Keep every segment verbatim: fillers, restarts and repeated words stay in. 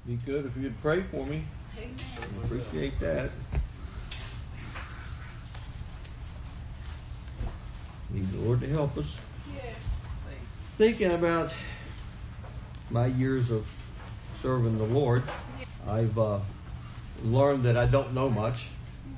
be good if you'd pray for me. Amen. Appreciate that. Need the Lord to help us. Yes. Thinking about my years of serving the Lord, I've uh, learned that I don't know much.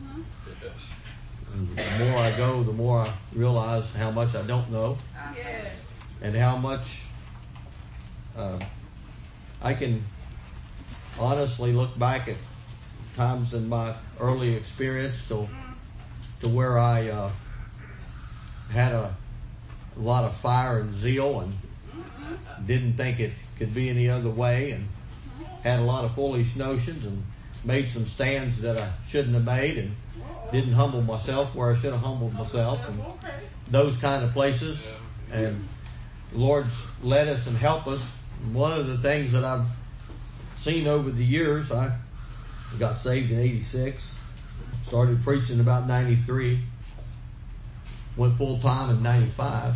And the more I go, the more I realize how much I don't know. Yes. And how much uh, I can honestly look back at times in my early experience to, to where I uh, had a, a lot of fire and zeal and didn't think it could be any other way, and had a lot of foolish notions and made some stands that I shouldn't have made, and didn't humble myself where I should have humbled myself, and those kind of places. And the Lord's led us and helped us. And one of the things that I've seen over the years, I got saved in eighty-six, started preaching about ninety-three, went full time in ninety-five.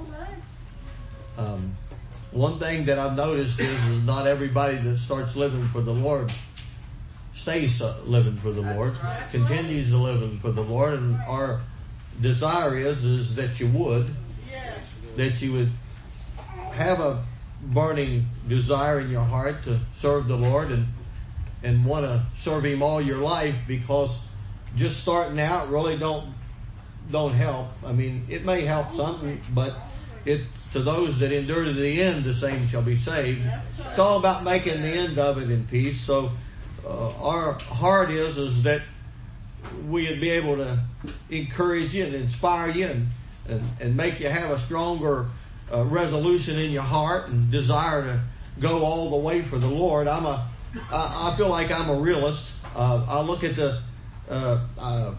Um, one thing that I've noticed is, is not everybody that starts living for the Lord stays uh, living for the Lord, continues to live for the Lord, and our desire is is that you would, that you would have a burning desire in your heart to serve the Lord and and want to serve Him all your life, because just starting out really don't don't help. I mean, it may help some, but it to those that endure to the end, the same shall be saved. It's all about making the end of it in peace. So uh, our heart is is that we would be able to encourage you and inspire you and and, and make you have a stronger uh, resolution in your heart and desire to go all the way for the Lord. I'm a I, I feel like I'm a realist. Uh, I look at the uh, uh,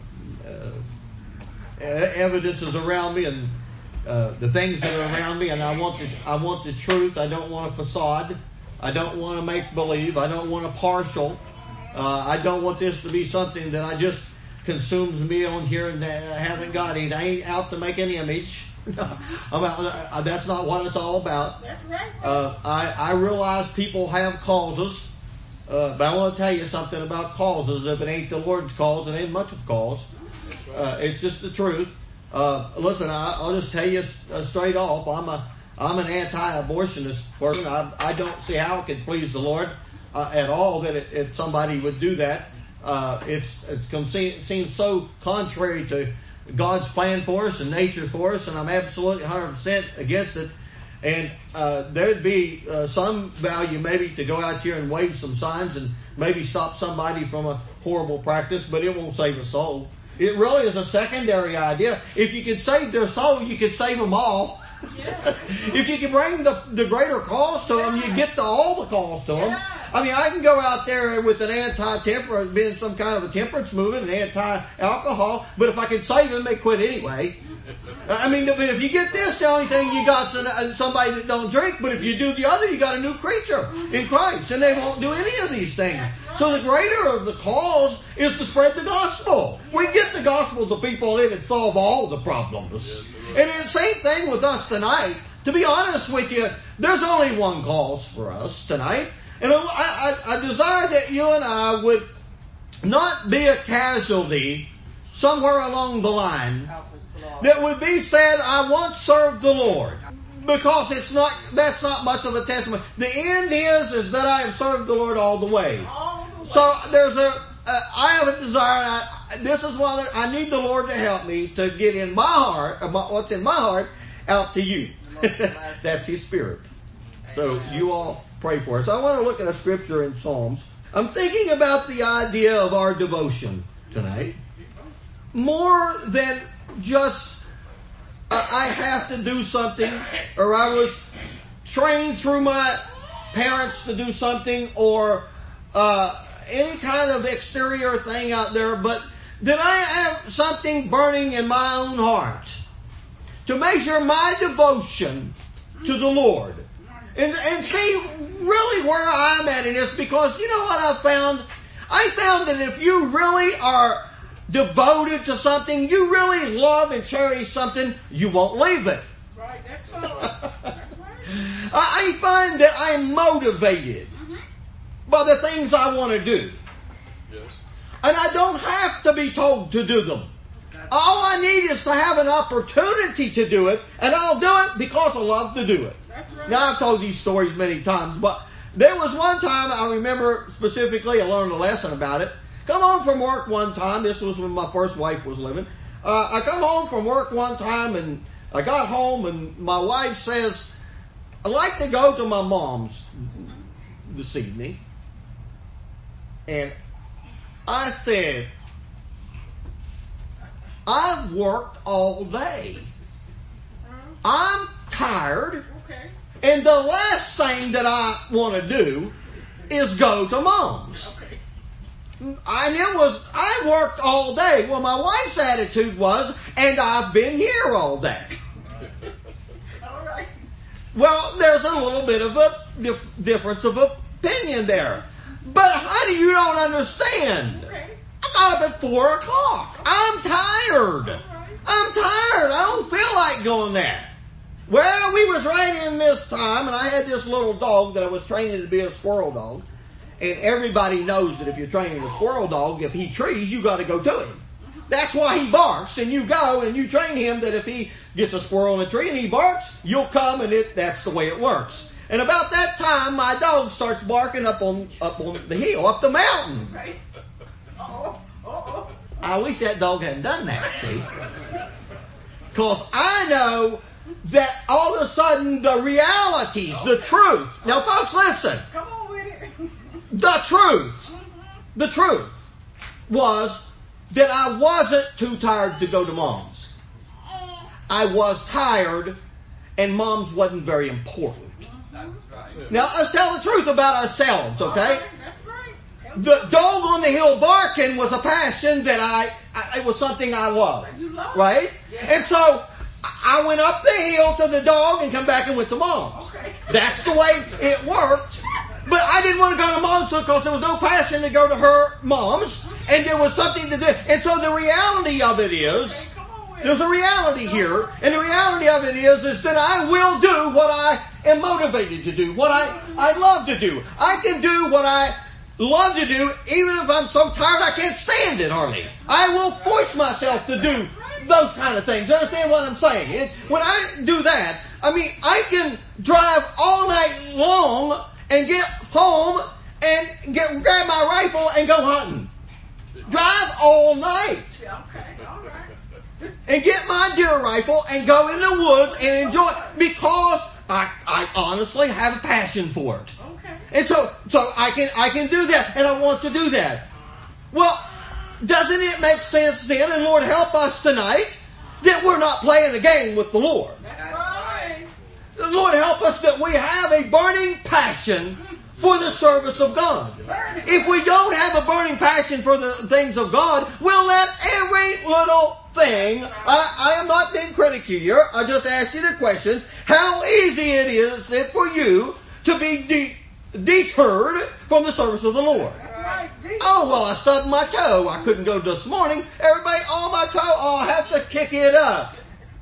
uh, evidences around me and uh, the things that are around me, and I want the I want the truth. I don't want a facade. I don't want to make believe. I don't want a partial. Uh, I don't want this to be something that I just consumes me on here and I haven't got it. I ain't out to make an image. I'm out, that's not what it's all about. That's right. Uh, I, I realize people have causes, uh, but I want to tell you something about causes. If it ain't the Lord's cause, it ain't much of a cause. Uh, it's just the truth. Uh, listen, I, I'll just tell you uh, straight off. I'm a I'm an anti-abortionist person. I, I don't see how it could please the Lord uh, at all that it, if somebody would do that. Uh, it's it seems so contrary to God's plan for us and nature for us, and I'm absolutely one hundred percent against it. And uh, there'd be uh, some value maybe to go out here and wave some signs and maybe stop somebody from a horrible practice, but it won't save a soul. It really is a secondary idea. If you could save their soul, you could save them all. Yeah. If you can bring the, the greater cause to them, you get to all the cause to them. Yeah. I mean, I can go out there with an anti-temperance, being some kind of a temperance movement, an anti-alcohol, but if I can save them, they quit anyway. I mean, if you get this, the only thing you got is somebody that don't drink, but if you do the other, you got a new creature in Christ, and they won't do any of these things. So the greater of the cause is to spread the gospel. We get the gospel to people, and it solve all the problems. And it's the same thing with us tonight. To be honest with you, there's only one cause for us tonight. And I, I, I desire that you and I would not be a casualty somewhere along the line that would be said, I once served the Lord. Because it's not, that's not much of a testimony. The end is, is that I have served the Lord all the way. All the way. So there's a, uh, I have a desire, I, this is why I need the Lord to help me to get in my heart, what's in my heart, out to you. That's His Spirit. So you all pray for us. I want to look at a scripture in Psalms. I'm thinking about the idea of our devotion tonight. More than just uh, I have to do something, or I was trained through my parents to do something, or uh, any kind of exterior thing out there, but that I have something burning in my own heart to measure my devotion to the Lord. And, and see really where I'm at in this, because you know what I found? I found that if you really are devoted to something, you really love and cherish something, you won't leave it. Right, that's all. I find that I'm motivated by the things I want to do. Yes. And I don't have to be told to do them. All I need is to have an opportunity to do it, and I'll do it because I love to do it. That's right. Now, I've told these stories many times, but there was one time I remember specifically, I learned a lesson about it. Come home from work one time, this was when my first wife was living. Uh, I come home from work one time, and I got home, and my wife says, I'd like to go to my mom's this evening. And I said, I've worked all day. I'm tired. Okay. And the last thing that I want to do is go to mom's. Okay. And it was, I worked all day. Well, my wife's attitude was, and I've been here all day. All right. Well, there's a little bit of a dif- difference of opinion there. But honey, you don't understand. Okay. I got up at four o'clock. I'm tired. I'm tired. I don't feel like going there. Well, we was right in this time, and I had this little dog that I was training to be a squirrel dog. And everybody knows that if you're training a squirrel dog, if he trees, you got to go to him. That's why he barks, and you go and you train him that if he gets a squirrel in a tree and he barks, you'll come, and it that's the way it works. And about that time, my dog starts barking up on up on the hill, up the mountain. Right. Uh-oh. Uh-oh. I wish that dog hadn't done that, see? Because I know that all of a sudden the realities, the truth. Now, folks, listen. Come on with it. The truth, the truth was that I wasn't too tired to go to mom's. I was tired, and mom's wasn't very important. That's right. Now, let's tell the truth about ourselves, okay? That's right. The dog on the hill barking was a passion that I, I it was something I loved, You love right? it. Yeah. And so I went up the hill to the dog and come back and went to mom's. Okay. That's the way it worked. But I didn't want to go to mom's because there was no passion to go to her mom's, and there was something to do. And so the reality of it is, Come on with it. there's a reality here, and the reality of it is, is that I will do what I am motivated to do, what I, I love to do. I can do what I love to do, even if I'm so tired I can't stand it hardly. I will force myself to do those kind of things. Understand what I'm saying? It's, when I do that, I mean, I can drive all night long and get home and get grab my rifle and go hunting. Drive all night Okay. All right. and get my deer rifle and go in the woods and enjoy it because I, I honestly have a passion for it. Okay. And so, so I can, I can do that, and I want to do that. Well, doesn't it make sense then, and Lord help us tonight, that we're not playing a game with the Lord? That's right. Lord help us that we have a burning passion for the service of God. If we don't have a burning passion for the things of God, we'll let every little thing, I, I am not being critical here, I just asked you the question, how easy it is for you to be de- deterred from the service of the Lord. That's right. Jesus. Oh, well, I stubbed my toe. I couldn't go this morning. Everybody, oh, my toe, oh, I have to kick it up.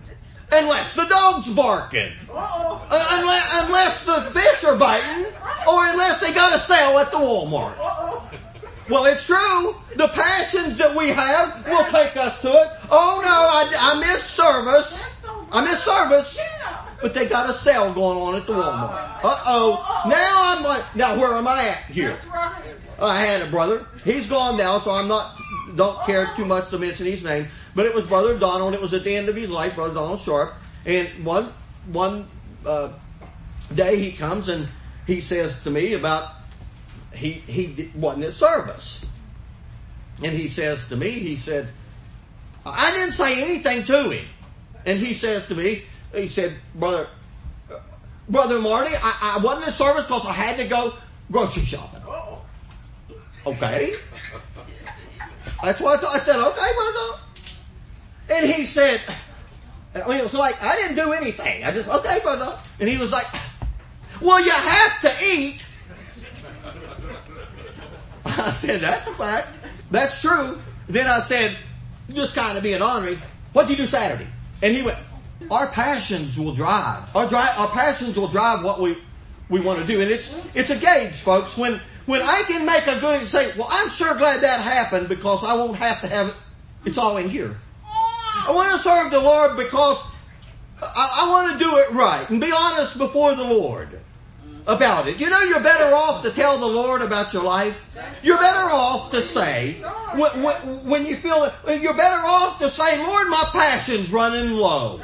Unless the dog's barking. Uh-oh. Uh, unless, unless the fish are biting. Or unless they got a sale at the Walmart. Uh-oh. Well, it's true. The passions that we have will take us to it. Oh, no, I, I miss service. I miss service. Yeah. But they got a sale going on at the Walmart. Uh-oh. Now I'm like, now where am I at here? That's right. I had a brother. He's gone now, so I'm not, don't care too much to mention his name. But it was Brother Donald. It was at the end of his life, Brother Donald Sharp. And one, one, uh, day he comes and he says to me about, he, he wasn't at service. And he says to me, he said, I didn't say anything to him. And he says to me, he said, Brother, uh, Brother Marty, I, I wasn't at service because I had to go grocery shopping. Uh-oh. Okay. That's what I, thought. I said, okay, brother. And he said, I mean, it was like, I didn't do anything. I just, okay, brother. And he was like, well, you have to eat. I said, that's a fact. That's true. Then I said, just kind of being ornery, what'd you do Saturday? And he went, our passions will drive. Our, drive, our passions will drive what we, we want to do. And it's, it's a gauge, folks. When, When I can make a good say, well, I'm sure glad that happened because I won't have to have it. It's all in here. I want to serve the Lord because I, I want to do it right and be honest before the Lord about it. You know, you're better off to tell the Lord about your life. You're better off to say, when, when, when you feel it, you're better off to say, Lord, my passion's running low.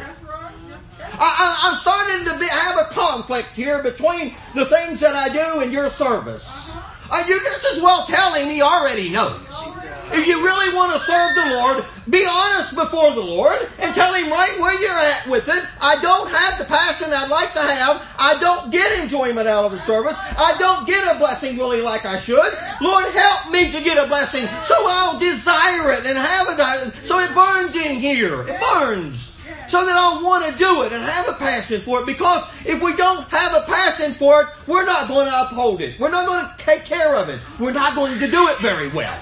I, I, I'm starting to be, have a conflict here between the things that I do and your service. Uh, you just as well tell him he already knows. If you really want to serve the Lord, be honest before the Lord and tell him right where you're at with it. I don't have the passion I'd like to have. I don't get enjoyment out of the service. I don't get a blessing really like I should. Lord, help me to get a blessing so I'll desire it and have it. So it burns in here. It burns. So that I'll want to do it and have a passion for it. Because if we don't have a passion for it, we're not going to uphold it. We're not going to take care of it. We're not going to do it very well.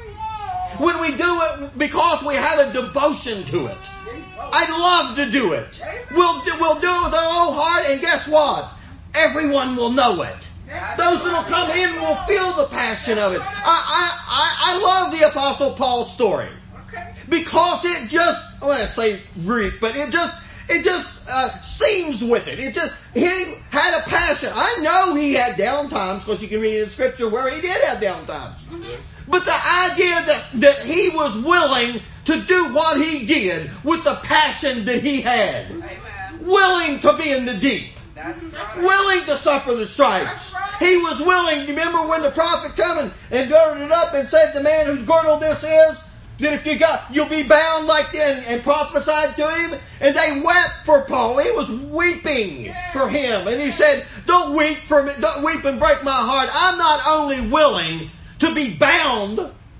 When we do it because we have a devotion to it. I'd love to do it. We'll do, we'll do it with our whole heart, and guess what? Everyone will know it. Those that will come in will feel the passion of it. I, I, I, I love the Apostle Paul's story. Because it just, I want to say reek, but it just, it just uh, seems with it. It just, he had a passion. I know he had down times, because you can read in Scripture where he did have down times. Yes. But the idea that, that he was willing to do what he did with the passion that he had. Amen. Willing to be in the deep. That's right. Willing to suffer the stripes. Right. He was willing. Remember when the prophet came and, and girded it up and said, the man whose girdle this is, that if you got, you'll be bound like this, and prophesied to him. And they wept for Paul. He was weeping for him. And he said, don't weep for me, don't weep and break my heart. I'm not only willing to be bound,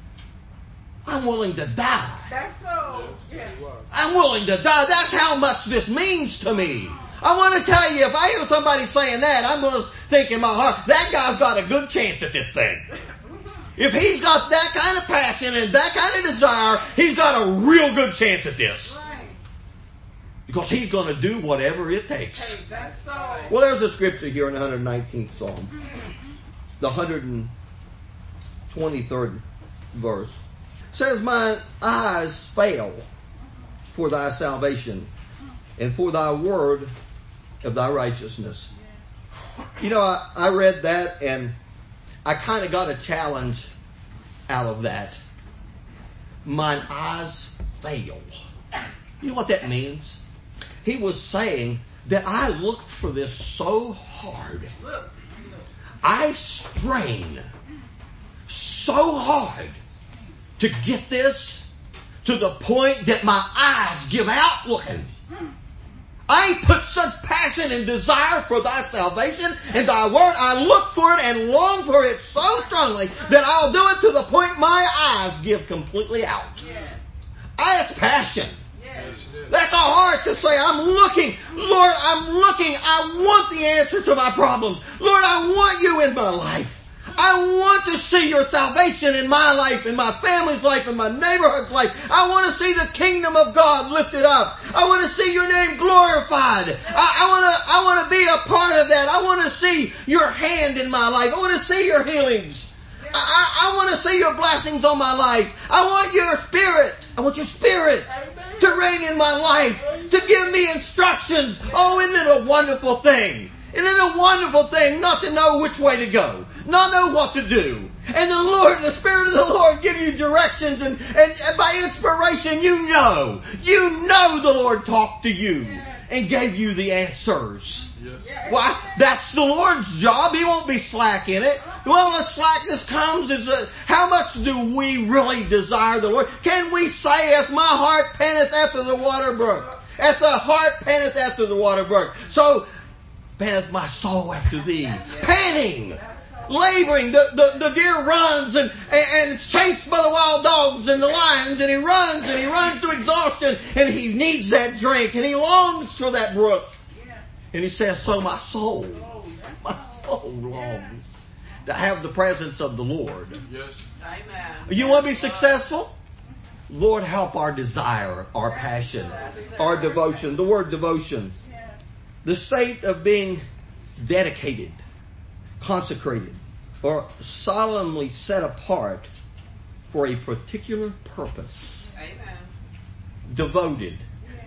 I'm willing to die. That's so, yes. I'm willing to die. That's how much this means to me. I want to tell you, if I hear somebody saying that, I'm going to think in my heart, that guy's got a good chance at this thing. If he's got that kind of passion and that kind of desire, he's got a real good chance at this. Right. Because he's going to do whatever it takes. Hey, that's so. Well, there's a scripture here in the one hundred nineteenth Psalm. The one hundred twenty-third verse. It says, mine eyes fail for thy salvation and for thy word of thy righteousness. You know, I, I read that and I kind of got a challenge out of that. Mine eyes fail. You know what that means? He was saying that I looked for this so hard. I strain so hard to get this to the point that my eyes give out looking. I put such passion and desire for thy salvation and thy word. I look for it and long for it so strongly that I'll do it to the point my eyes give completely out. Yes. I, it's passion. Yes. That's a heart to say, I'm looking. Lord, I'm looking. I want the answer to my problems. Lord, I want you in my life. I want to see your salvation in my life, in my family's life, in my neighborhood's life. I want to see the kingdom of God lifted up. I want to see your name glorified. I, I want to, I want to be a part of that. I want to see your hand in my life. I want to see your healings. I, I, I want to see your blessings on my life. I want your spirit. I want your spirit to reign in my life, to give me instructions. Oh, isn't it a wonderful thing? Isn't it a wonderful thing not to know which way to go? Not know what to do. And the Lord, the Spirit of the Lord give you directions and, and, and by inspiration you know. You know the Lord talked to you and gave you the answers. Yes. Why? That's the Lord's job. He won't be slack in it. Well, the slackness comes is that how much do we really desire the Lord? Can we say, as my heart panteth after the water brook, as the heart panteth after the water brook, so panteth my soul after thee. Panting. Laboring, the, the, the deer runs and, and, and it's chased by the wild dogs and the lions, and he runs and he runs to exhaustion and he needs that drink and he longs for that brook. And he says, so my soul, my soul longs to have the presence of the Lord. Yes. Amen. You want to be successful? Lord, help our desire, our passion, our devotion. The word devotion. The state of being dedicated, consecrated, or solemnly set apart for a particular purpose. Amen. Devoted.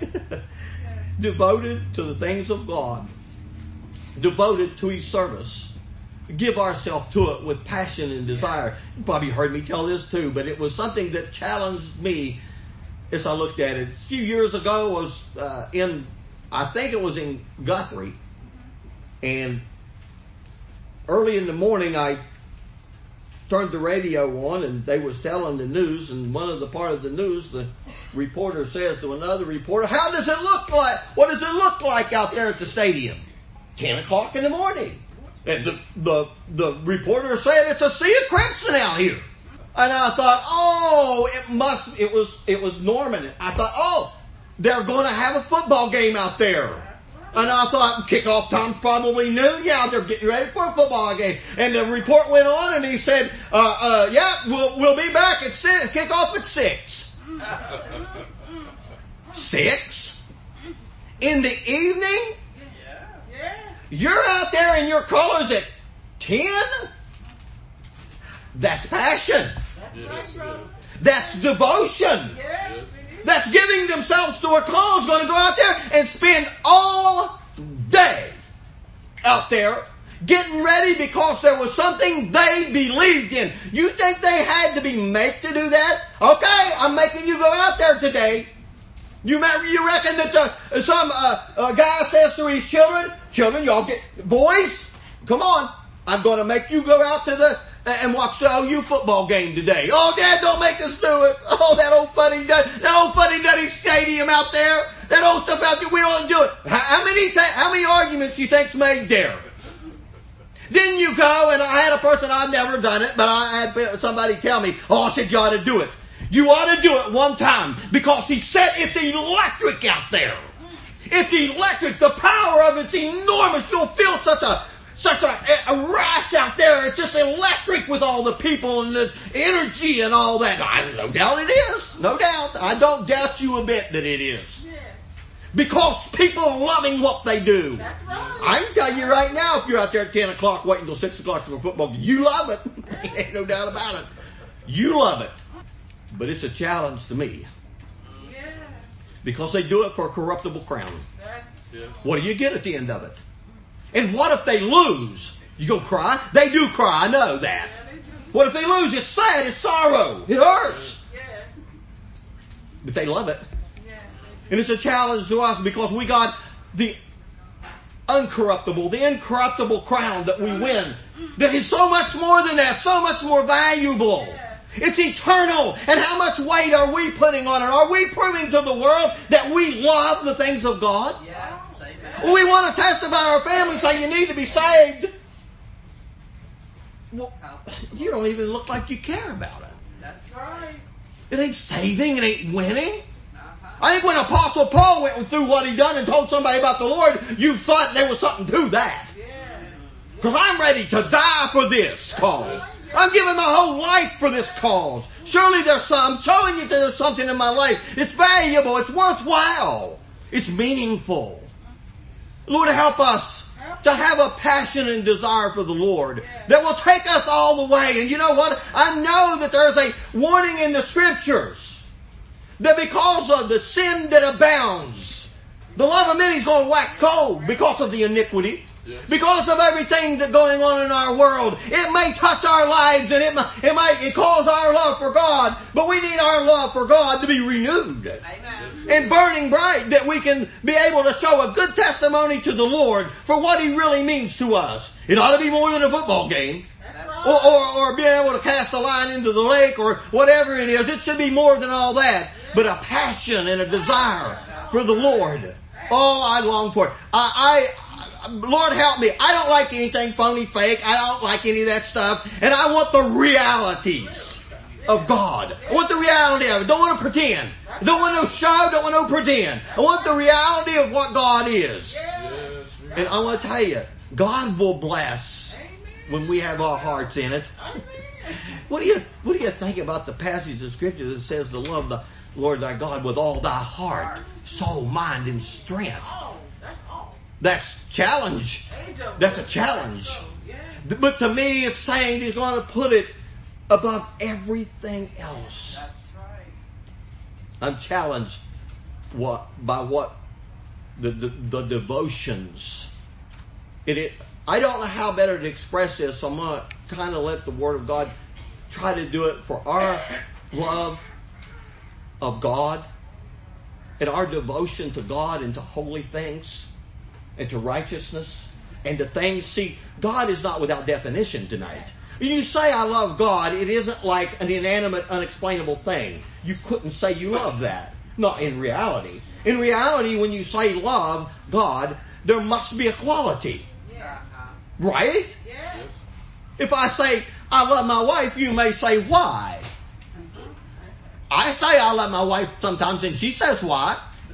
Devoted to the things of God. Devoted to His service. Give ourselves to it with passion and desire. You probably heard me tell this too, but it was something that challenged me as I looked at it. A few years ago, I was uh, in, I think it was in Guthrie, and early in the morning I turned the radio on and they was telling the news, and one of the part of the news, the reporter says to another reporter, how does it look like, what does it look like out there at the stadium? ten o'clock in the morning. And the, the, the reporter said, it's a sea of crimson out here. And I thought, oh, it must, it was, it was Norman. I thought, oh, they're going to have a football game out there. And I thought, kickoff time's probably noon. Yeah, they're getting ready for a football game. And the report went on and he said, uh, uh, yeah, we'll, we'll be back at six, kickoff at six. Six? In the evening? You're out there in your colors at ten? That's passion. That's right, brother. That's devotion. Yes. That's giving themselves to a cause. Going to go out there and spend all day out there getting ready because there was something they believed in. You think they had to be made to do that? Okay, I'm making you go out there today. You you reckon that the, some uh, uh, guy says to his children, children, y'all get, boys, come on, I'm going to make you go out to the, uh, and watch the O U football game today. Oh, Dad, don't make us do it. Oh, that old funny, that old funny nutty stadium out there, that old stuff out there, we don't do it. How, how many, th- how many arguments do you think's made there? Then you go, and I had a person, I've never done it, but I had somebody tell me, oh, I said you ought to do it. You ought to do it one time because he said it's electric out there. It's electric. The power of it's enormous. You'll feel such a such a, a rush out there. It's just electric with all the people and the energy and all that. I, no doubt it is. No doubt. I don't doubt you a bit that it is. Because people are loving what they do. That's right. I can tell you right now, if you're out there at ten o'clock waiting until six o'clock for a football game, you love it. Ain't no doubt about it. You love it. But it's a challenge to me. Yes. Because they do it for a corruptible crown. Yes. What do you get at the end of it? And what if they lose? You go cry? They do cry, I know that. What if they lose? It's sad, it's sorrow, it hurts. Yes. But they love it. Yes. And it's a challenge to us because we got the uncorruptible, the incorruptible crown that we win. That is so much more than that, so much more valuable. It's eternal. And how much weight are we putting on it? Are we proving to the world that we love the things of God? Yes. Amen. We want to testify our family and say you need to be saved. Well, you don't even look like you care about it. That's right. It ain't saving. It ain't winning. I think when Apostle Paul went through what he done and told somebody about the Lord, you thought there was something to that. Because I'm ready to die for this cause. I'm giving my whole life for this cause. Surely there's some, I'm showing you that there's something in my life. It's valuable. It's worthwhile. It's meaningful. Lord, help us to have a passion and desire for the Lord that will take us all the way. And you know what? I know that there's a warning in the Scriptures that because of the sin that abounds, the love of many is going to wax cold because of the iniquity. Because of everything that's going on in our world. It may touch our lives and it might, it might it cause our love for God. But we need our love for God to be renewed. Amen. And burning bright, that we can be able to show a good testimony to the Lord for what He really means to us. It ought to be more than a football game. Or, or, or being able to cast a line into the lake or whatever it is. It should be more than all that. But a passion and a desire for the Lord. Oh, I long for it. I... I Lord help me. I don't like anything phony, fake. I don't like any of that stuff. And I want the realities of God. I want the reality of it. Don't want to pretend. Don't want no show. Don't want no pretend. I want the reality of what God is. And I want to tell you, God will bless when we have our hearts in it. What do you, what do you think about the passage of Scripture that says to love the Lord thy God with all thy heart, soul, mind, and strength? That's challenge. That's a challenge. But to me, it's saying He's going to put it above everything else. That's right. I'm challenged what by what the the, the devotions. It, it I don't know how better to express this, so I'm going to kind of let the Word of God try to do it for our love of God and our devotion to God and to holy things and to righteousness and to things. See, God is not without definition tonight. When you say I love God, it isn't like an inanimate, unexplainable thing. You couldn't say you love that. Not in reality. In reality, when you say love God, there must be a quality. Yeah. Right? Yeah. Yes. If I say I love my wife, you may say why. I say I love my wife sometimes and she says why.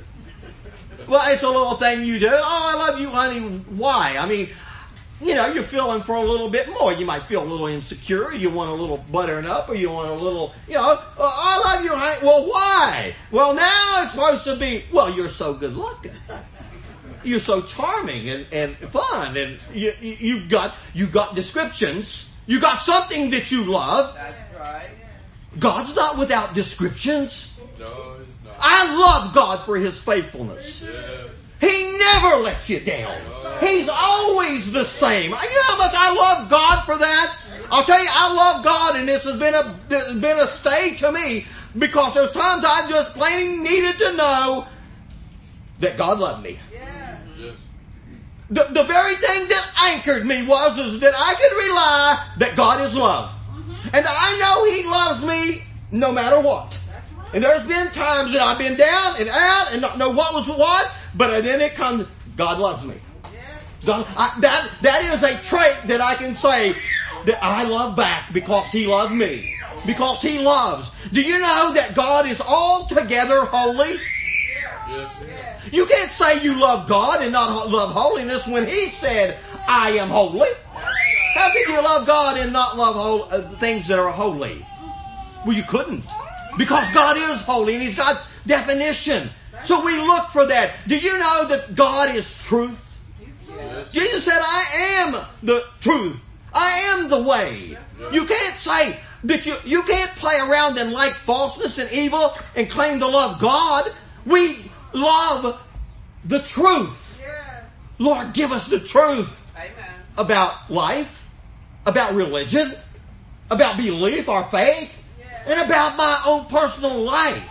Well, it's a little thing you do. Oh, I love you, honey. Why? I mean, you know, you're feeling for a little bit more. You might feel a little insecure. You want a little buttering up, or you want a little, you know, oh, I love you, honey. Well, why? Well, now it's supposed to be, well, you're so good looking. You're so charming and, and fun, and you, you, you've got, you've got descriptions. You got something that you love. That's right. God's not without descriptions. No, it's not. I love God for His faithfulness. Yes. He never lets you down. He's always the same. You know how much I love God for that? I'll tell you, I love God, and this has been a, this has been a stay to me, because there's times I just plain needed to know that God loved me. Yeah. Yes. The, the very thing that anchored me was is that I could rely that God is love. And I know He loves me no matter what. That's right. And there's been times that I've been down and out and not know what was what, but then it comes, God loves me. Yes. God, I, that, that is a trait that I can say that I love back because He loved me. Because He loves. Do you know that God is altogether holy? Yes. Yes. You can't say you love God and not love holiness when He said, I am holy. How can you love God and not love whole, uh, things that are holy? Well, you couldn't. Because God is holy and He's got definition. So we look for that. Do you know that God is truth? Yes. Jesus said, I am the truth. I am the way. You can't say that you, you can't play around and like falseness and evil and claim to love God. We love the truth. Yeah. Lord, give us the truth Amen. about life, about religion, about belief, our faith, and about my own personal life.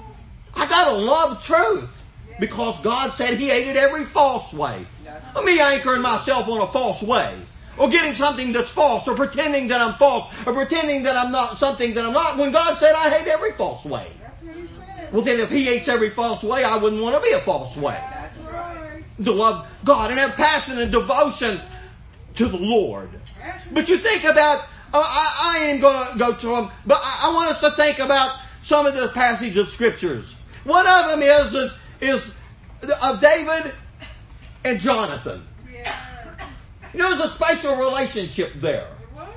I gotta love truth because God said He hated every false way. Let me anchoring myself on a false way, or getting something that's false, or pretending that I'm false, or pretending that I'm not something that I'm not, when God said I hate every false way. That's what He said. Well, then if He hates every false way, I wouldn't want to be a false way. That's right. To love God and have passion and devotion to the Lord. But you think about, uh, I, I ain't going to go to them, but I, I want us to think about some of the passages of Scriptures. One of them is, is, is of David and Jonathan. Yeah. You know, there's a special relationship there. It was.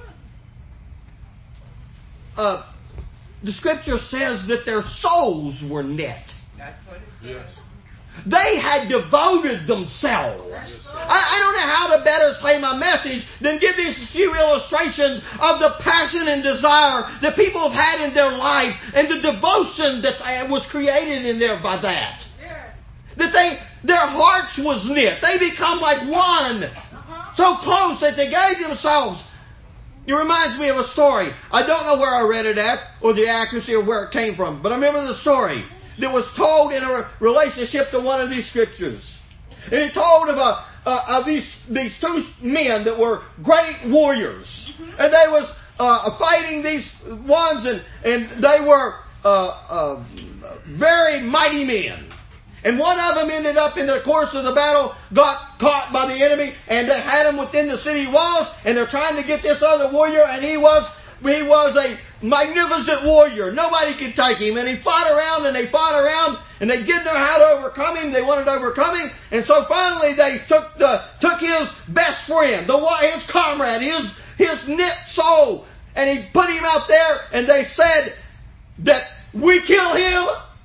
Uh, the Scripture says that their souls were knit. That's what it said. Yes. They had devoted themselves. I, I don't know how to better say my message than give these few illustrations of the passion and desire that people have had in their life and the devotion that was created in there by that. Yes. That they, their hearts was knit. They become like one. Uh-huh. So close that they gave themselves. It reminds me of a story. I don't know where I read it at or the accuracy of where it came from, but I remember the story that was told in a relationship to one of these scriptures. And it told of a, uh, of these, these two men that were great warriors. And they was, uh, fighting these ones and, and they were, uh, uh, very mighty men. And one of them ended up in the course of the battle, got caught by the enemy, and they had him within the city walls, and they're trying to get this other warrior, and he was, he was a magnificent warrior. Nobody could take him. And he fought around and they fought around and they didn't know how to overcome him. They wanted to overcome him. And so finally they took the, took his best friend, the, his comrade, his, his knit soul, and he put him out there and they said that we kill him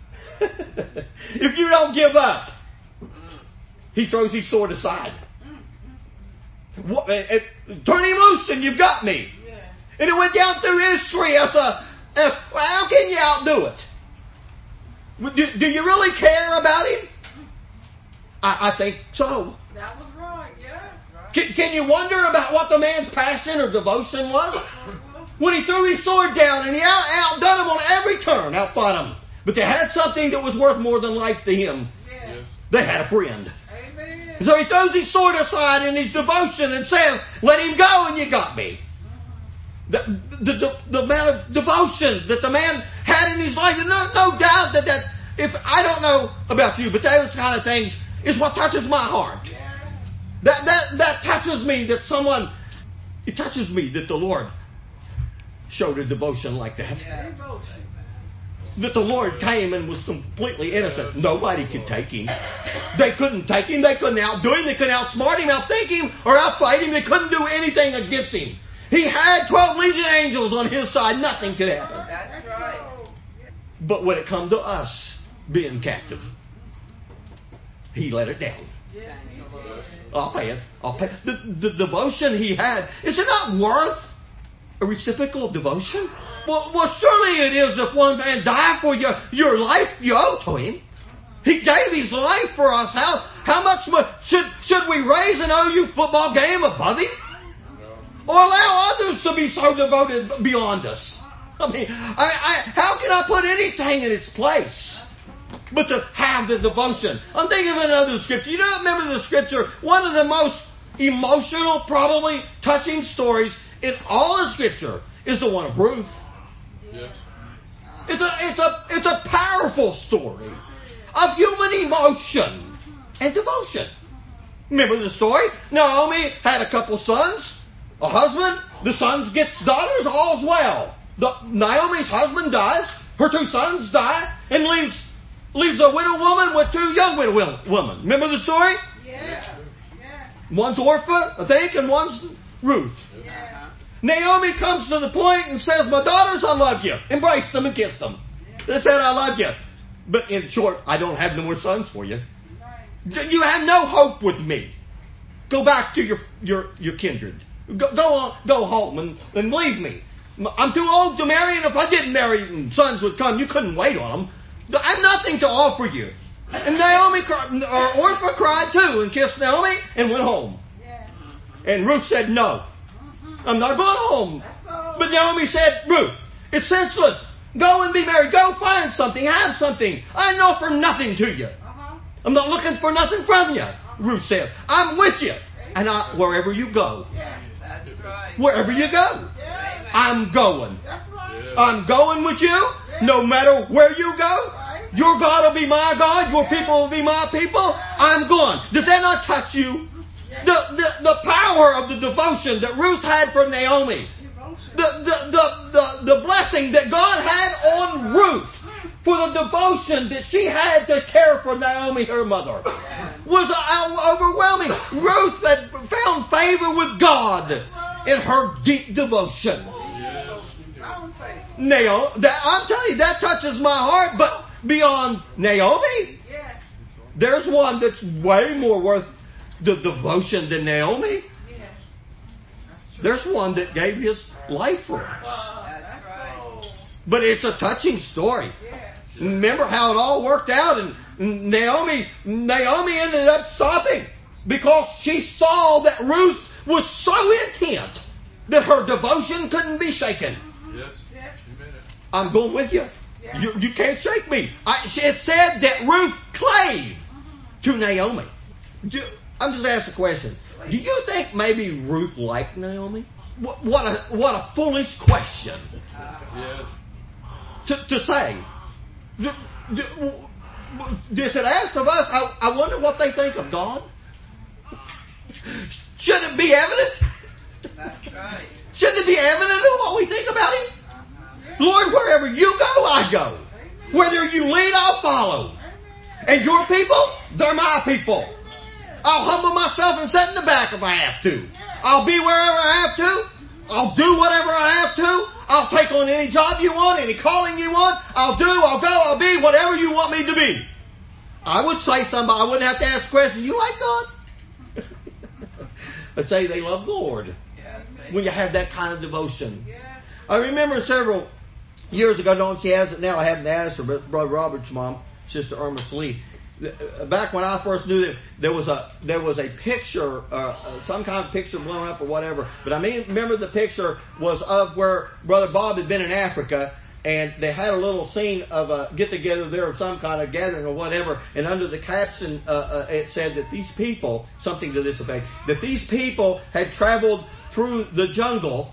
if you don't give up. He throws his sword aside. What, it, it, turn him loose and you've got me. Yeah. And it went down through history as a, as, well, how can you outdo it? Do, do you really care about him? I, I think so. That was right. Yes. Right. Can, can you wonder about what the man's passion or devotion was? When he threw his sword down and he out, outdone him on every turn, outfought him. But they had something that was worth more than life to him. Yes. They had a friend. Amen. So he throws his sword aside in his devotion and says, let him go and you got me. The, the, the, the amount of devotion that the man had in his life, and no, no doubt that that, if, I don't know about you, but those kind of things is what touches my heart. That, that, that touches me that someone, it touches me that the Lord showed a devotion like that. Devotion. That the Lord came and was completely innocent. Nobody could take him. They couldn't take him. They couldn't outdo him. They couldn't outsmart him, outthink him, or outfight him. They couldn't do anything against him. He had twelve legion angels on his side. Nothing could happen. That's right. But when it come to us being captive, he let it down. Yes, he did. I'll pay it. I'll pay it. The, the devotion he had, is it not worth a reciprocal devotion? Well, well, surely it is if one man died for your, your life, you owe to him. He gave his life for us. How, how much more, should, should we raise an O U football game above him? Or allow others to be so devoted beyond us? I mean, I, I, how can I put anything in its place but to have the devotion? I'm thinking of another scripture. You don't remember the scripture? One of the most emotional, probably touching stories in all of scripture is the one of Ruth. Yes. It's a, it's a, it's a powerful story of human emotion and devotion. Remember the story? Naomi had a couple sons, a husband, the sons gets daughters, all's well. The, Naomi's husband dies, her two sons die, and leaves, leaves a widow woman with two young widow women. Remember the story? Yes. Yes. One's Orpah, I think, and one's Ruth. Yes. Naomi comes to the point and says, my daughters, I love you. Embrace them and kiss them. They said, I love you. But in short, I don't have no more sons for you. Right. You have no hope with me. Go back to your, your, your kindred. Go, go on, go home and, and leave me. I'm too old to marry, and if I didn't marry and sons would come, you couldn't wait on them. I have nothing to offer you. And Naomi, or Orpah cried too and kissed Naomi and went home. Yeah. And Ruth said, no. I'm not going home. So, But Naomi said, Ruth, it's senseless. Go and be married. Go find something. Have something. I know for nothing to you. uh-huh. I'm not looking for nothing from you. Ruth said, I'm with you. And I, wherever you go, Yeah. That's right. wherever you go, Yes. I'm going. That's right. I'm going with you. No matter where you go, your God will be my God. Your people will be my people. I'm going. Does that not touch you? The, the, the power of the devotion that Ruth had for Naomi. Devotion. The, the, the, the, the blessing that God had on Ruth for the devotion that she had to care for Naomi, her mother, was uh, overwhelming. Ruth had found favor with God in her deep devotion. Own faith. Naomi, that, I'm telling you, that touches my heart, but beyond Naomi, Yeah. there's one that's way more worth the devotion than Naomi. Yeah. That's true. There's one that gave his life for us. Wow, That's that's right. so. But it's a touching story. Yeah. Remember how it all worked out, and Naomi, Naomi ended up stopping because she saw that Ruth was so intent that her devotion couldn't be shaken. Yes. Yes. Amen. I'm going with you. Yeah. You, you can't shake me. I, it said that Ruth clave to Naomi. Do, I'm just asking a question. Do you think maybe Ruth liked Naomi? What, what a what a foolish question Yes. to, to say. Do, do, does it ask of us? I, I wonder what they think of God. Should it be evident? That's right. Shouldn't it be evident of what we think about Him? Lord, wherever you go, I go. Whether you lead, I'll follow. And your people, they're my people. I'll humble myself and sit in the back if I have to. I'll be wherever I have to. I'll do whatever I have to. I'll take on any job you want, any calling you want. I'll do, I'll go, I'll be whatever you want me to be. I would say somebody, I wouldn't have to ask the question, you like God? that say they love the Lord. Yes, When you have that kind of devotion. Yes. I remember several years ago, no, she has it now, I haven't asked her, but Brother Robert's mom, Sister Irma Slee, back when I first knew that there was a there was a picture, uh, some kind of picture blown up or whatever. But I mean, remember the picture was of where Brother Bob had been in Africa, and they had a little scene of a get together there of some kind of gathering or whatever. And under the caption, uh, uh, it said that these people, something to this effect, that these people had traveled through the jungle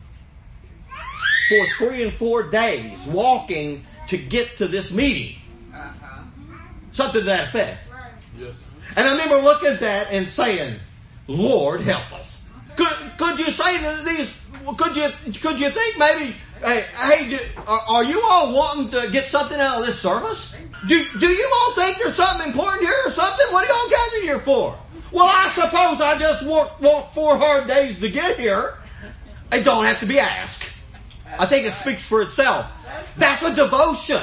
for three and four days, walking to get to this meeting. Uh-huh. Something to that effect. Right. Yes. And I remember looking at that and saying, Lord help us. Could, could you say to these, could you, could you think maybe, hey, hey, do, are, are you all wanting to get something out of this service? Do, do you all think there's something important here or something? What are y'all gathered here for? Well, I suppose I just walked, walked four hard days to get here. It don't have to be asked. I think it speaks for itself. That's a devotion.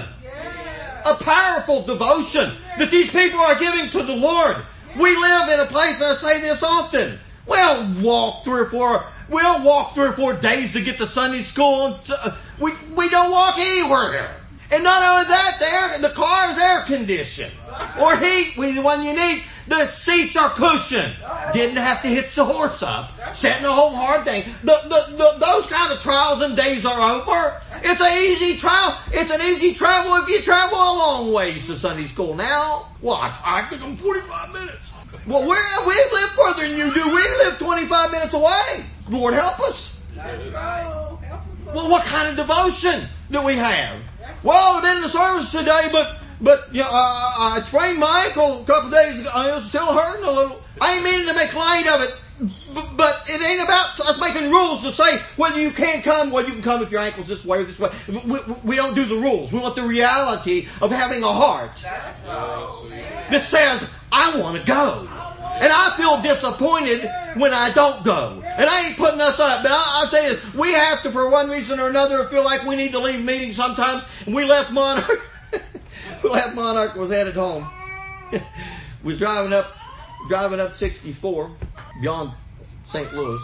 A powerful devotion that these people are giving to the Lord. We live in a place, and I say this often, we'll walk three or four, we'll walk three or four days to get to Sunday school. We, we don't walk anywhere. And not only that, the, air, the car is air conditioned. Or heat, the one you need. The seats are cushioned. Didn't have to hitch the horse up. Setting the whole hard thing. The, the, the, those kind of trials and days are over. It's an easy trial. It's an easy travel if you travel a long ways to Sunday school. Now, what? I think I'm forty-five minutes. Well, we're, we live further than you do. We live twenty-five minutes away. Lord help us. That's right. Oh, help us, Lord. Well, what kind of devotion do we have? Well, I've been in the service today, but But, you know, uh, I sprained my ankle a couple of days ago. It was still hurting a little. I ain't meaning to make light of it, but it ain't about us making rules to say whether you can come, whether you can come if your ankle's this way or this way. We, we don't do the rules. We want the reality of having a heart That's Oh, so. see. that says, I want to go. And I feel disappointed when I don't go. And I ain't putting us up, but I, I say this, we have to, for one reason or another, feel like we need to leave meetings sometimes. And we left Monarch. We left Monarch, was headed home. We was driving up, driving up sixty-four, beyond Saint Louis.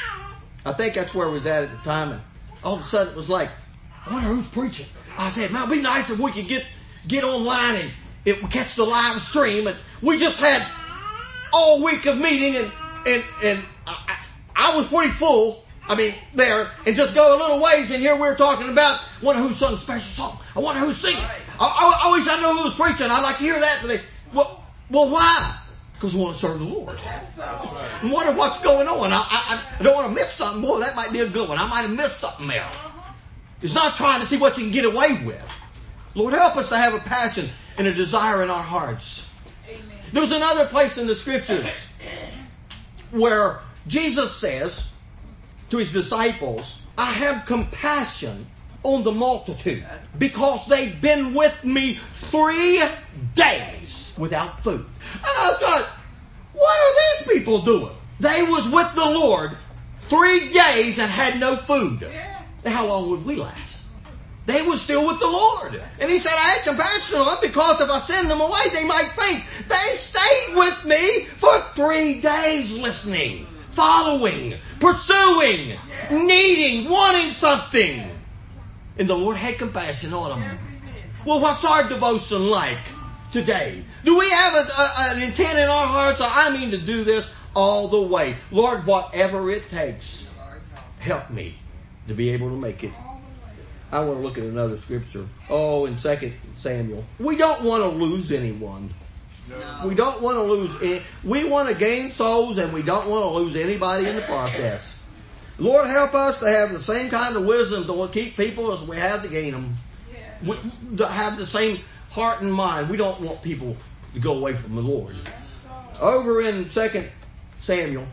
I think that's where we was at at the time. And all of a sudden it was like, I wonder who's preaching. I said, man, it'd be nice if we could get, get online and it would catch the live stream. And we just had all week of meeting and, and, and I, I was pretty full. I mean, there, and just go a little ways, and here we're talking about, I wonder who sung a special song. I wonder who's singing. I, I, I wish I knew who was preaching. I'd like to hear that today. Well, well, why? Because we want to serve the Lord. That's so. And wonder what's going on. I, I, I don't want to miss something. Boy, that might be a good one. I might have missed something there. It's not trying to see what you can get away with. Lord, help us to have a passion and a desire in our hearts. Amen. There's another place in the scriptures where Jesus says to his disciples, I have compassion on the multitude because they've been with me three days without food. And I thought, what are these people doing? They was with the Lord three days and had no food. Yeah. Now how long would we last? They were still with the Lord. And he said, I had compassion on them because if I send them away, they might faint. They stayed with me for three days listening, following, pursuing, needing, wanting something. And the Lord had compassion on them. Yes, he did. Well, what's our devotion like today? Do we have a, a, an intent in our hearts? I mean to do this all the way. Lord, whatever it takes, help me to be able to make it. I want to look at another scripture. Oh, in Second Samuel. We don't want to lose anyone. No. We don't want to lose any. We want to gain souls and we don't want to lose anybody in the process. Lord, help us to have the same kind of wisdom to keep people as we have to gain them. Yeah. We, to have the same heart and mind. We don't want people to go away from the Lord. That's so. Over in Second Samuel,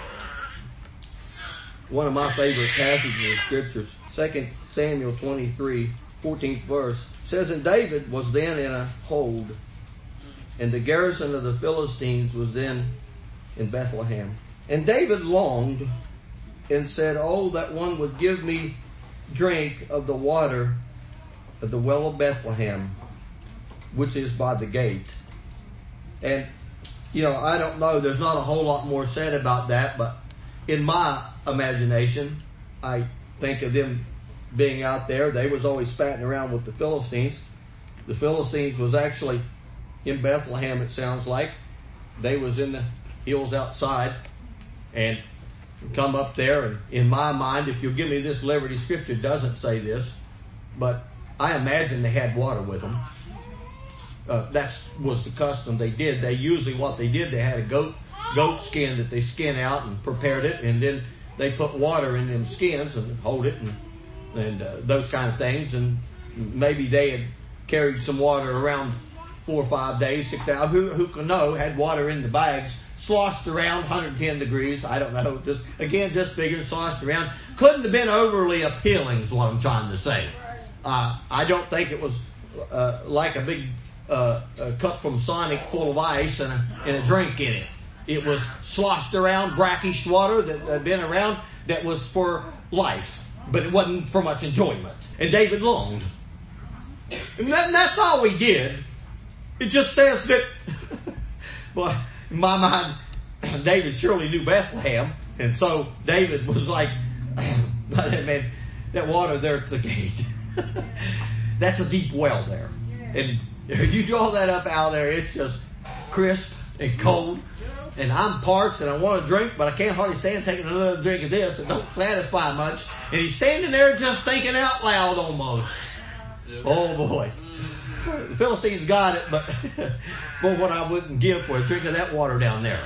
one of my favorite passages of scriptures, Second Samuel twenty-three, fourteenth verse, says, and David was then in a hold, and the garrison of the Philistines was then in Bethlehem. And David longed and said, oh, that one would give me drink of the water of the well of Bethlehem, which is by the gate. And, you know, I don't know, there's not a whole lot more said about that, but in my imagination, I think of them being out there. They was always fatting around with the Philistines. The Philistines was actually in Bethlehem, it sounds like. They was in the hills outside and come up there. And in my mind, if you'll give me this liberty, Scripture doesn't say this, but I imagine they had water with them. Uh, that was the custom they did. They usually, what they did, they had a goat goat skin that they skin out and prepared it, and then they put water in them skins and hold it and and uh, those kind of things. And maybe they had carried some water around four or five days, six hours. Who who can know? Had water in the bags, sloshed around, one hundred ten degrees. I don't know. Just again, just figuring, sloshed around. Couldn't have been overly appealing, is what I'm trying to say. Uh, I don't think it was uh, like a big uh, a cup from Sonic full of ice and a, and a drink in it. It was sloshed around, brackish water that had been around that was for life, but it wasn't for much enjoyment. And David longed. And, that, and that's all we did. It just says that, well, in my mind, David surely knew Bethlehem, and so David was like, man, that water there at the gate, that's a deep well there. And you draw that up out there, it's just crisp and cold. And I'm parched and I want to drink, but I can't hardly stand taking another drink of this. It don't satisfy much. And he's standing there just thinking out loud almost. Yep. Oh boy. The Philistines got it, but for what I wouldn't give for a drink of that water down there.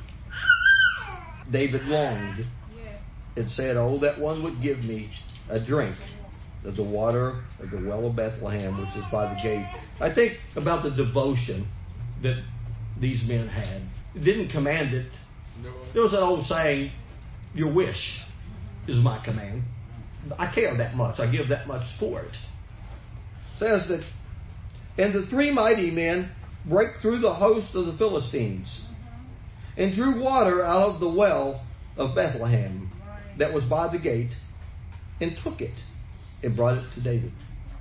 David longed and said, oh, that one would give me a drink of the water of the well of Bethlehem, which is by the gate. I think about the devotion that these men had. Didn't command it. No. There was an old saying, your wish is my command. I care that much. I give that much for it. It says that, and the three mighty men break through the host of the Philistines and drew water out of the well of Bethlehem that was by the gate and took it and brought it to David.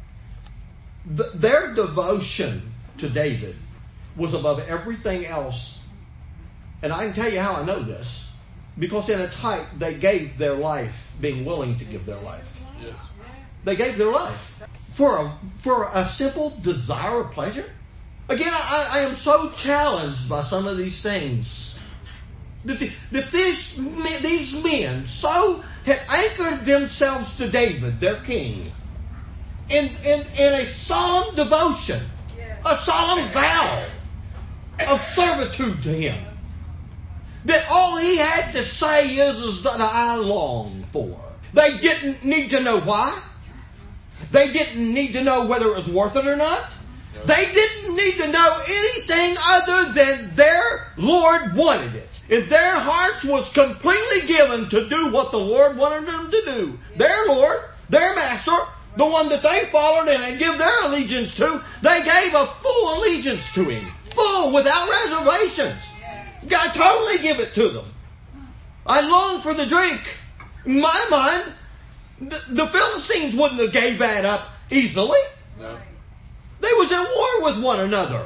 The, their devotion to David was above everything else. And I can tell you how I know this. Because in a type, they gave their life, being willing to give their life. Yes. They gave their life. For a, for a simple desire or pleasure. Again, I, I am so challenged by some of these things. That, the, that this, these men so had anchored themselves to David, their king. In, in, in a solemn devotion. A solemn vow of servitude to him. That all he had to say is, is that I long for. They didn't need to know why. They didn't need to know whether it was worth it or not. No. They didn't need to know anything other than their Lord wanted it. And their hearts was completely given to do what the Lord wanted them to do. Their Lord, their Master, the one that they followed and give their allegiance to, they gave a full allegiance to Him. Full, without reservations. God totally give it to them. I long for the drink. In my mind, the, the Philistines wouldn't have gave that up easily. No. They was at war with one another.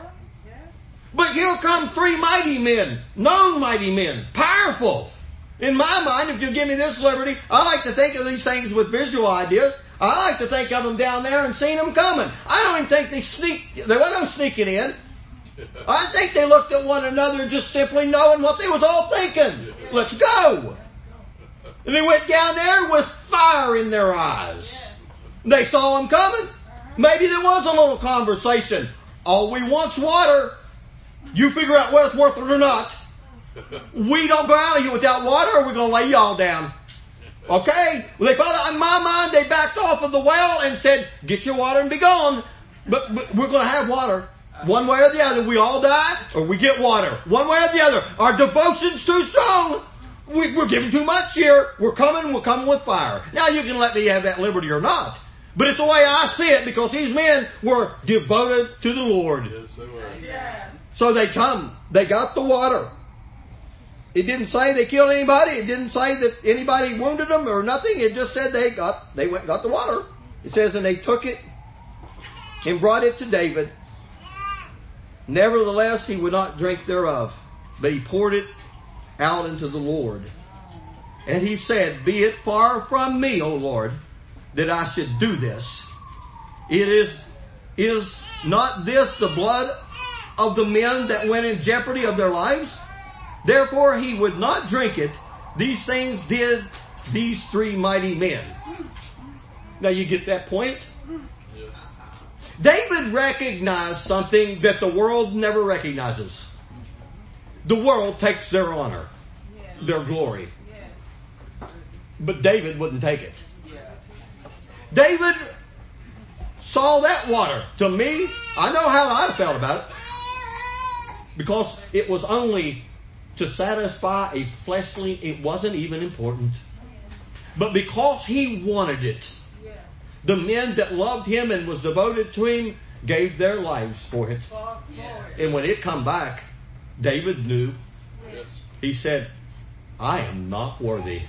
But here come three mighty men, known mighty men, powerful. In my mind, if you give me this liberty, I like to think of these things with visual ideas. I like to think of them down there and seeing them coming. I don't even think they sneak. There was no sneaking in. I think they looked at one another just simply knowing what they was all thinking. Let's go. And they went down there with fire in their eyes. They saw them coming. Maybe there was a little conversation. All we want's water. You figure out whether it's worth it or not. We don't go out of here without water, or we're going to lay y'all down. Okay? Well, they found, in my mind, they backed off of the well and said, get your water and be gone. But, but we're going to have water. One way or the other, we all die or we get water. One way or the other. Our devotion's too strong. We, we're giving too much here. We're coming, we're coming with fire. Now you can let me have that liberty or not. But it's the way I see it because these men were devoted to the Lord. Yes, they were. Yes. So they come. They got the water. It didn't say they killed anybody. It didn't say that anybody wounded them or nothing. It just said they got, they went and got the water. It says, and they took it and brought it to David. Nevertheless, he would not drink thereof, but he poured it out unto the Lord. And he said, be it far from me, O Lord, that I should do this. It is, is not this the blood of the men that went in jeopardy of their lives? Therefore he would not drink it. These things did these three mighty men. Now you get that point? Yes. David recognized something that the world never recognizes. The world takes their honor, their glory. But David wouldn't take it. David saw that water. To me, I know how I felt about it. Because it was only to satisfy a fleshly, it wasn't even important. But because he wanted it, the men that loved him and was devoted to him gave their lives for it. And when it come back, David knew. Yes. He said, I am not worthy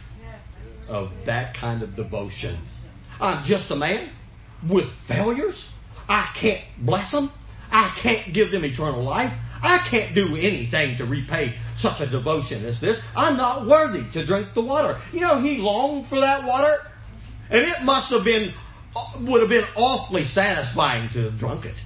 of that kind of devotion. I'm just a man with failures. I can't bless them. I can't give them eternal life. I can't do anything to repay such a devotion as this. I'm not worthy to drink the water. You know, he longed for that water. And it must have been, would have been awfully satisfying to have drunk it.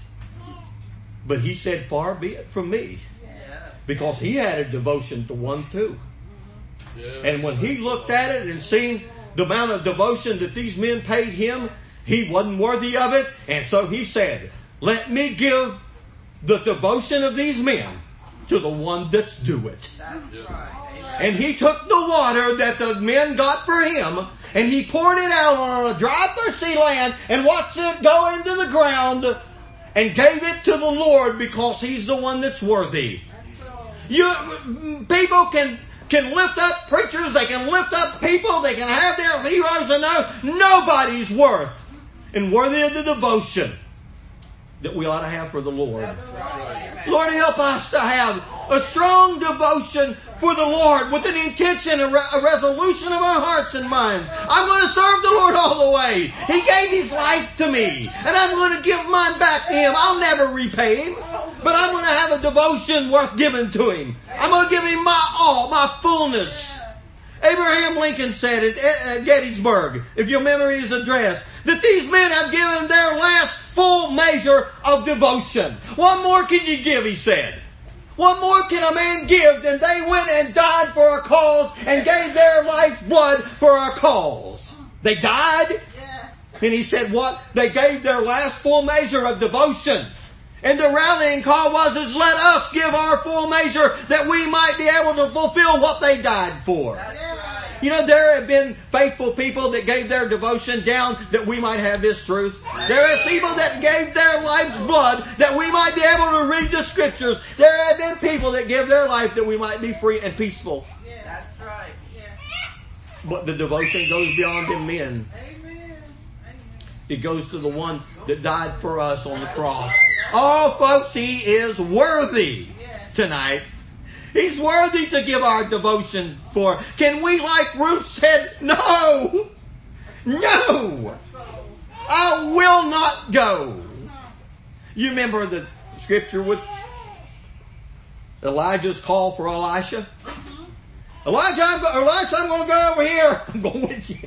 But he said, far be it from me. Because he had a devotion to one too. Yes. And when he looked at it and seen the amount of devotion that these men paid him, he wasn't worthy of it. And so he said, let me give the devotion of these men to the one that's due it. That's Yes. right. And he took the water that the men got for him and he poured it out on a dry, thirsty land and watched it go into the ground and gave it to the Lord because he's the one that's worthy. You, people can, can lift up preachers, they can lift up people, they can have their heroes and those. Nobody's worth and worthy of the devotion that we ought to have for the Lord. Lord, help us to have a strong devotion for the Lord with an intention, a, re- a resolution of our hearts and minds. I'm going to serve the Lord all the way. He gave His life to me, and I'm going to give mine back to Him. I'll never repay Him, but I'm going to have a devotion worth giving to Him. I'm going to give Him my all, my fullness. Abraham Lincoln said at Gettysburg, if your memory is addressed, that these men have given their last full measure of devotion. What more can you give, he said. What more can a man give than they went and died for a cause and gave their life's blood for a cause? They died. And he said what? They gave their last full measure of devotion. And the rallying call was, is let us give our full measure that we might be able to fulfill what they died for. You know, there have been faithful people that gave their devotion down that we might have this truth. There are people that gave their life's blood that we might be able to read the scriptures. There have been people that give their life that we might be free and peaceful. That's right. But the devotion goes beyond the men. It goes to the one that died for us on the cross. Oh, folks, He is worthy tonight. He's worthy to give our devotion for. Can we, like Ruth said, no, no, I will not go. You remember the scripture with Elijah's call for Elisha? Elijah, I'm go- Elisha, I'm going to go over here. I'm going with you.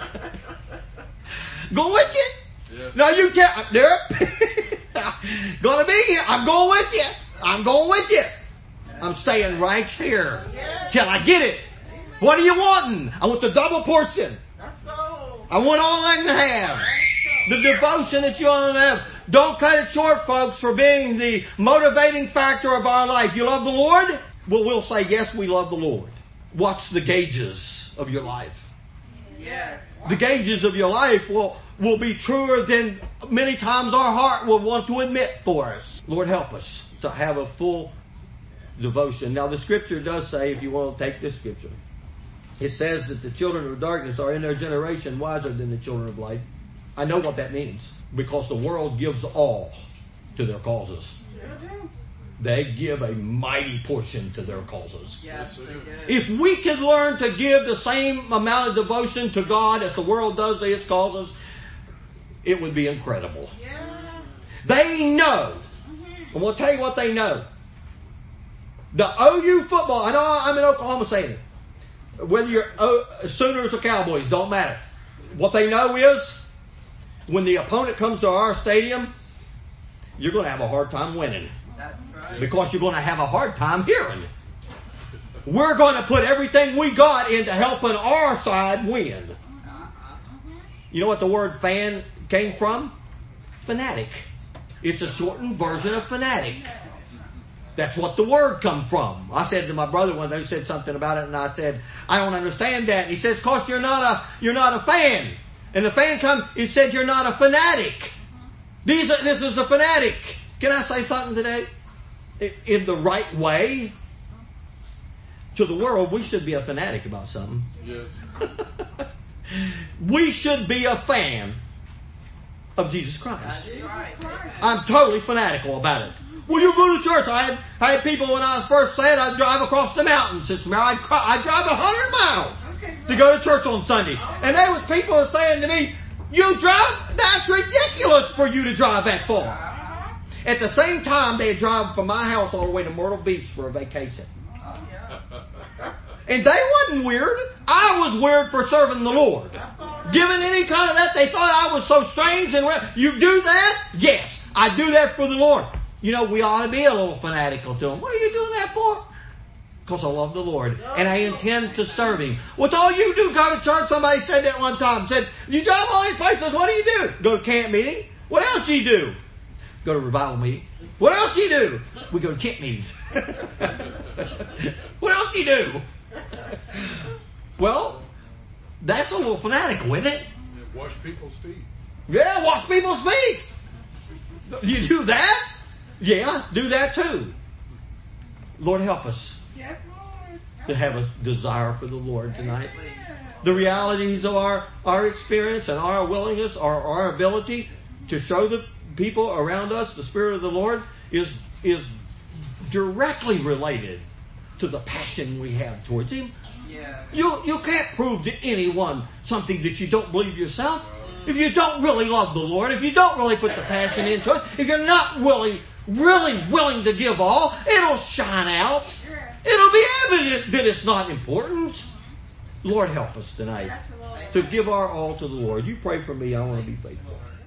Go with you? Yes. No, you can't. There. Gonna be here. I'm going with you. I'm going with you. I'm staying right here till I get it. What are you wanting? I want the double portion. I want all I can have. The devotion that you want to have. Don't cut it short, folks, for being the motivating factor of our life. You love the Lord? Well, we'll say, yes, we love the Lord. Watch the gauges of your life. Yes. The gauges of your life will, will be truer than many times our heart will want to admit for us. Lord, help us to have a full devotion. Now, the scripture does say, if you want to take this scripture, it says that the children of darkness are in their generation wiser than the children of light. I know what that means, because the world gives all to their causes. They give a mighty portion to their causes. Yes, they do. If we could learn to give the same amount of devotion to God as the world does to its causes, it would be incredible. They know. I'm going to tell you what they know. The O U football, I know I'm in Oklahoma saying it. whether you're uh, Sooners or Cowboys, don't matter. What they know is when the opponent comes to our stadium, you're going to have a hard time winning. That's right. Because you're going to have a hard time hearing. We're going to put everything we got into helping our side win. You know what the word fan came from? Fanatic. It's a shortened version of fanatic. That's what the word come from. I said to my brother one day, he said something about it, and I said, I don't understand that. And he says, cause you're not a, you're not a fan. And the fan comes, it said you're not a fanatic. These are, this is a fanatic. Can I say something today? In the right way, to the world, we should be a fanatic about something. Yes. We should be a fan of Jesus Christ. That's right. I'm totally fanatical about it. Well, you go to church. I had, I had people when I was first saved, I'd drive across the mountains. Sister Mary, I'd, I'd drive a hundred miles to go to church on Sunday. And there was people saying to me, you drive? That's ridiculous for you to drive that far. At the same time, they'd drive from my house all the way to Myrtle Beach for a vacation. And they wasn't weird. I was weird for serving the Lord. Given any kind of that, they thought I was so strange and weird. You do that? Yes. I do that for the Lord. You know, we ought to be a little fanatical to Him. What are you doing that for? Because I love the Lord. And I intend to serve Him. What's all you do? Go to church? Somebody said that one time. Said, you drive all these places. What do you do? Go to camp meeting. What else do you do? Go to revival meeting. What else do you do? We go to camp meetings. What else do you do? Well, that's a little fanatical, isn't it? Yeah, wash people's feet. Yeah, wash people's feet. You do that? Yeah, do that too. Lord, help us Yes, Lord. to have a desire for the Lord tonight. The realities of our, our experience and our willingness, our, our ability to show the people around us the Spirit of the Lord is, is directly related to the passion we have towards Him. Yes. You, you can't prove to anyone something that you don't believe yourself. If you don't really love the Lord, if you don't really put the passion into it, if you're not really, really willing to give all, it'll shine out. It'll be evident that it's not important. Lord, help us tonight to give our all to the Lord. You pray for me. I want to be faithful.